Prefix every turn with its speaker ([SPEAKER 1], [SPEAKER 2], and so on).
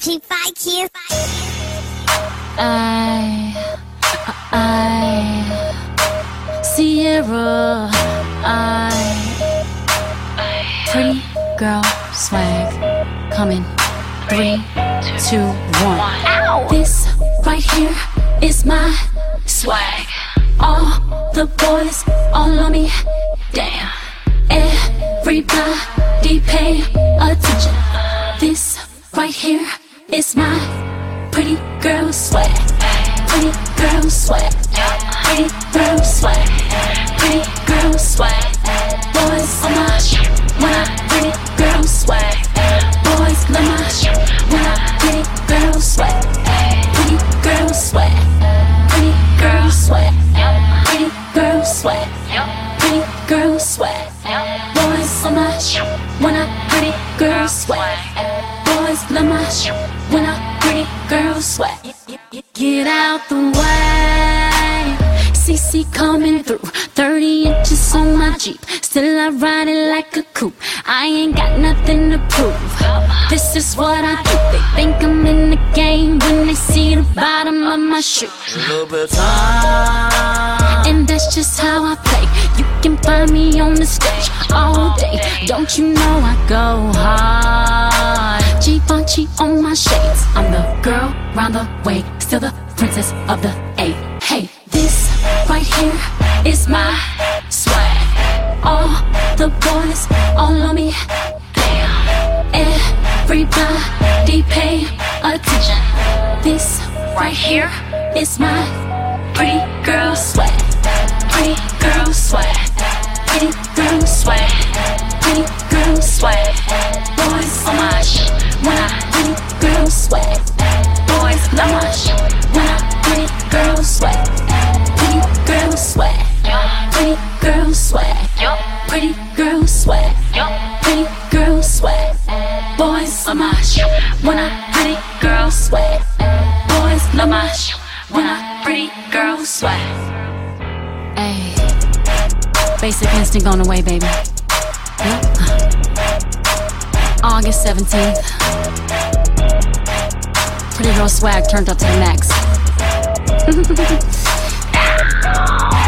[SPEAKER 1] G5 Kids.
[SPEAKER 2] Sierra, pretty girl swag, coming, 3, 2, 1.
[SPEAKER 1] Ow!
[SPEAKER 2] This right here is my swag. All the boys all on me, damn. Everybody pay attention. This right here is my pretty girl swag. Pretty girl swag. Pretty girl swag. Pretty girl swag. Boys on my when I pretty girl swag. Boys love my when I pretty girl swag. Pretty girl swag. Pretty girl swag. Pretty girl swag. Pretty girl swag. Boys on my when I pretty girl swag. Boys love my when I pretty girl swag. Get out the way. CC coming through, 30 inches on my Jeep. Still I ride it like a coupe. I ain't got nothing to prove. This is what I do. They think I'm in the game when they see the bottom of my shoe.
[SPEAKER 3] A little bit of time,
[SPEAKER 2] and that's just how I play. You can find me on the stage all day. Don't you know I go hard? Givenchy on my shades. I'm the girl round the way, still the princess of the A. Hey, this right here is my swag. All the boys all on me, damn. Everybody pay attention. This right here is my pretty girl swag. Pretty girl swag. Pretty girl swag. Pretty girl swag. Boys on my when I pretty girl swag. Boys love my when I pretty girl swag. Pretty girl swag. Pretty girl swag. Pretty girl swag. Pretty girl swag. Boys on my when I pretty girl swag. Boys love my when I pretty girl swag. Ayy, Basic Instinct on the way, baby. Yep. August 17th. Pretty girl swag turned up to the max.